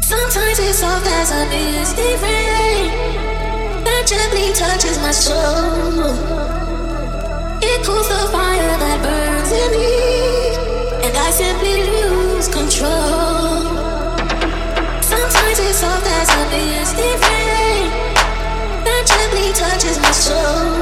Sometimes it's soft as a misty rain that gently touches my soul. It cools the fire that burns in me, and I simply lose control. Sometimes it's soft as a misty rain that gently touches my soul.